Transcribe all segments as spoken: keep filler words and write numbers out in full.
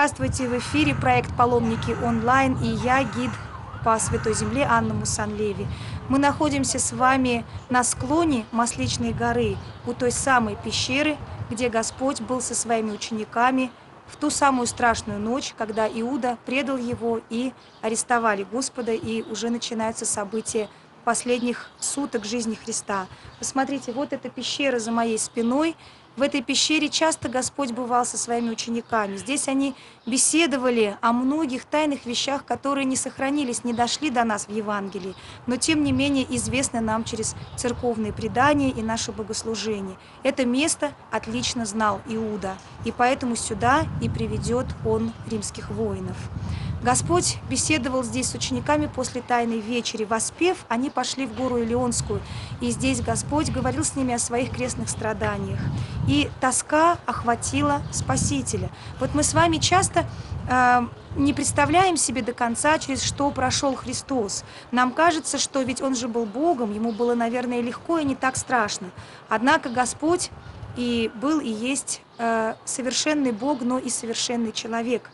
Здравствуйте, в эфире проект «Паломники онлайн» и я, гид по Святой Земле Анна Мусанлеви. Мы находимся с вами на склоне Масличной горы, у той самой пещеры, где Господь был со своими учениками в ту самую страшную ночь, когда Иуда предал его и арестовали Господа, и уже начинаются события последних суток жизни Христа. Посмотрите, вот эта пещера за моей спиной. В этой пещере часто Господь бывал со своими учениками. Здесь они беседовали о многих тайных вещах, которые не сохранились, не дошли до нас в Евангелии, но тем не менее известны нам через церковные предания и наше богослужение. Это место отлично знал Иуда, и поэтому сюда и приведет он римских воинов. Господь беседовал здесь с учениками после Тайной вечери. Воспев, они пошли в гору Илионскую, и здесь Господь говорил с ними о своих крестных страданиях. И тоска охватила Спасителя. Вот мы с вами часто э, не представляем себе до конца, через что прошел Христос. Нам кажется, что ведь Он же был Богом, Ему было, наверное, легко и не так страшно. Однако Господь и был, и есть э, совершенный Бог, но и совершенный человек.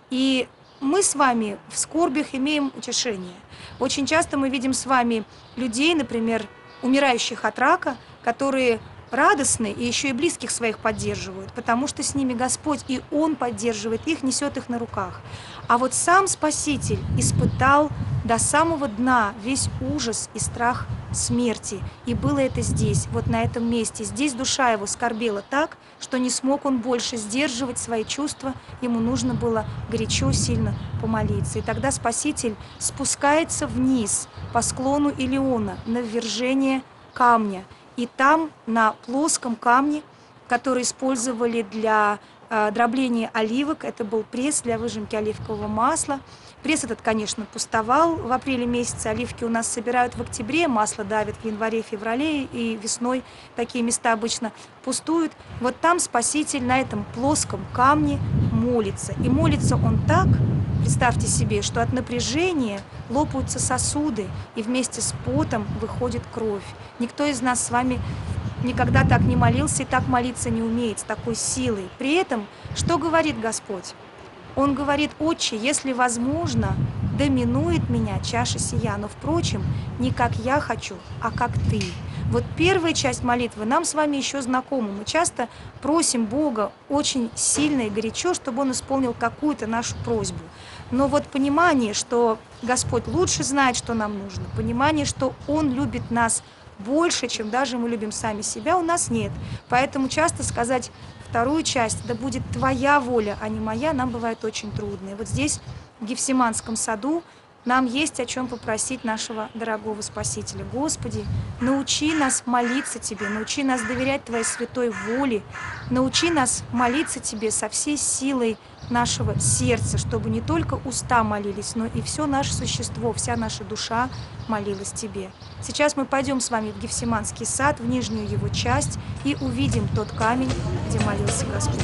И мы с вами в скорбях имеем утешение. Очень часто мы видим с вами людей, например, умирающих от рака, которые радостны и еще и близких своих поддерживают, потому что с ними Господь, и Он поддерживает их, несет их на руках. А вот сам Спаситель испытал до самого дна весь ужас и страх смерти. И было это здесь, вот на этом месте. Здесь душа его скорбела так, что не смог он больше сдерживать свои чувства. Ему нужно было горячо, сильно помолиться. И тогда Спаситель спускается вниз по склону Илиона на ввержение камня. И там, на плоском камне, который использовали для э, дробления оливок, это был пресс для выжимки оливкового масла. Пресс этот, конечно, пустовал. В апреле месяце оливки у нас собирают в октябре, масло давит в январе-феврале, и весной такие места обычно пустуют. Вот там Спаситель на этом плоском камне молится. И молится он так, представьте себе, что от напряжения лопаются сосуды, и вместе с потом выходит кровь. Никто из нас с вами никогда так не молился и так молиться не умеет, с такой силой. При этом, что говорит Господь? Он говорит: «Отче, если возможно, доминует меня чаша сия, но, впрочем, не как я хочу, а как ты». Вот первая часть молитвы нам с вами еще знакома. Мы часто просим Бога очень сильно и горячо, чтобы Он исполнил какую-то нашу просьбу. Но вот понимание, что Господь лучше знает, что нам нужно, понимание, что Он любит нас больше, чем даже мы любим сами себя, у нас нет. Поэтому часто сказать вторую часть: «Да будет твоя воля, а не моя», нам бывает очень трудно. И вот здесь, в Гефсиманском саду, нам есть о чем попросить нашего дорогого Спасителя. Господи, научи нас молиться Тебе, научи нас доверять Твоей святой воле, научи нас молиться Тебе со всей силой нашего сердца, чтобы не только уста молились, но и все наше существо, вся наша душа молилась Тебе. Сейчас мы пойдем с вами в Гефсиманский сад, в нижнюю его часть, и увидим тот камень, где молился Господь.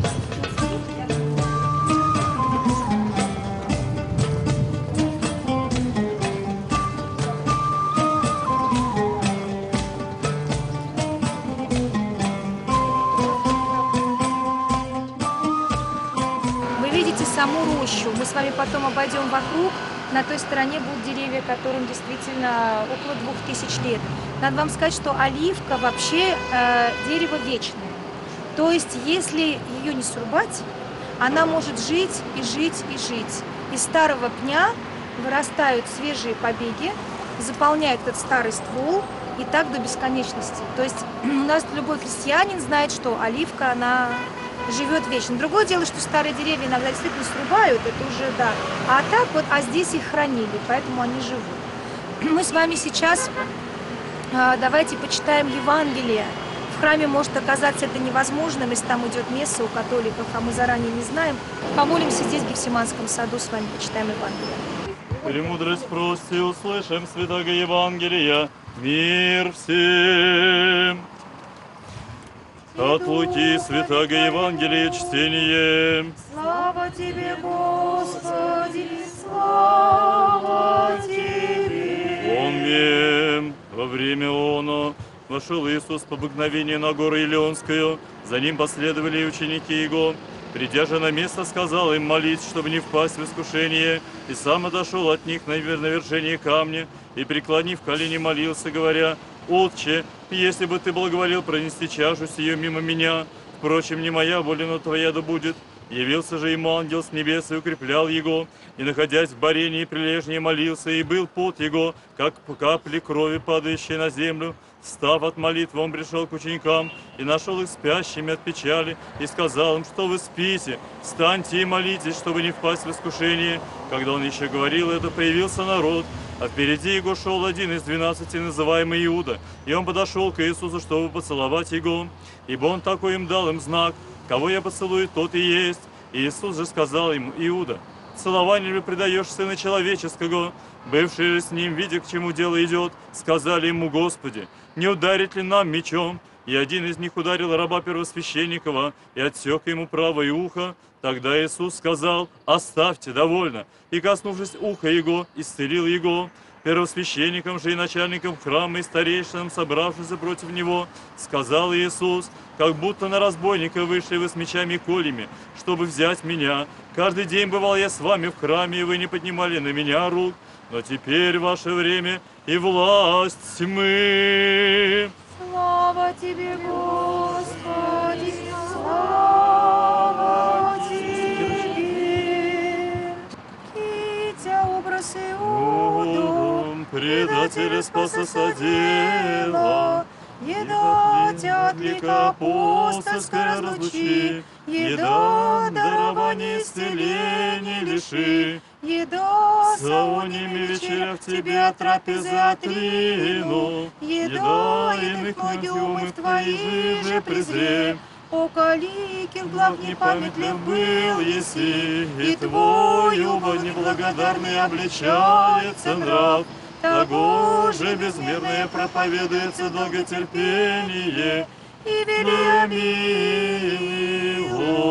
Саму рощу. Мы с вами потом обойдем вокруг. На той стороне будут деревья, которым действительно около двух тысяч лет. Надо вам сказать, что оливка вообще э, дерево вечное. То есть, если ее не срубать, она может жить и жить и жить. Из старого пня вырастают свежие побеги, заполняют этот старый ствол, и так до бесконечности. То есть у нас любой крестьянин знает, что оливка, она живет вечно. Другое дело, что старые деревья иногда действительно срубают, это уже, да. А так вот, а здесь их хранили, поэтому они живут. Мы с вами сейчас э, давайте почитаем Евангелие. В храме может оказаться это невозможным, если там идет месса у католиков, а мы заранее не знаем. Помолимся здесь, в Гефсиманском саду, с вами почитаем Евангелие. Премудрость прости, услышим святого Евангелия. Мир всем! От Луки святого Евангелия чтение. Слава Тебе, Господи, слава Тебе! Аминь. Во время оно вошел Иисус по обыкновению на гору Илионскую, за Ним последовали и ученики Его. Придя же на место, сказал им молить, чтобы не впасть в искушение, и сам отошел от них на навершение камня, и, преклонив колени, молился, говоря: «Отче, если бы ты благоволил пронести чашу сию мимо меня, впрочем, не моя воля, но твоя да будет». Явился же ему ангел с небес и укреплял его, и, находясь в борении прилежнее, молился, и был пот его, как капли крови, падающие на землю. Встав от молитвы, он пришел к ученикам и нашел их спящими от печали, и сказал им: что вы спите, встаньте и молитесь, чтобы не впасть в искушение. Когда он еще говорил это, появился народ, а впереди его шел один из двенадцати, называемый Иуда, и он подошел к Иисусу, чтобы поцеловать его, ибо он такой им дал им знак: кого я поцелую, тот и есть. И Иисус же сказал ему: Иуда, целованию ли предаешь Сына Человеческого? Бывшие же с ним, видя, к чему дело идет, сказали ему: Господи, не ударить ли нам мечом? И один из них ударил раба первосвященникова и отсек ему правое ухо. Тогда Иисус сказал: оставьте, довольно. И, коснувшись уха его, исцелил его. Первосвященникам же и начальникам храма и старейшинам, собравшимся против него, сказал Иисус: как будто на разбойника вышли вы с мечами и кольями, чтобы взять меня. Каждый день бывал я с вами в храме, и вы не поднимали на меня рук. Но теперь ваше время и власть тьмы. Слава Тебе, Господи, слава Тебе. Китя образ Иуду, предателя спаса содела, еда тятлика апостольской разлучи, еда дарования исцеления лиши, еда саоними вечерях Тебе от трапезы отрину, еда иных ноги умыв Твои же презрем. О каликих благ непамятлив был еси, и Твой убо неблагодарный обличается нрав. Того же безмерное проповедуется долготерпение и великое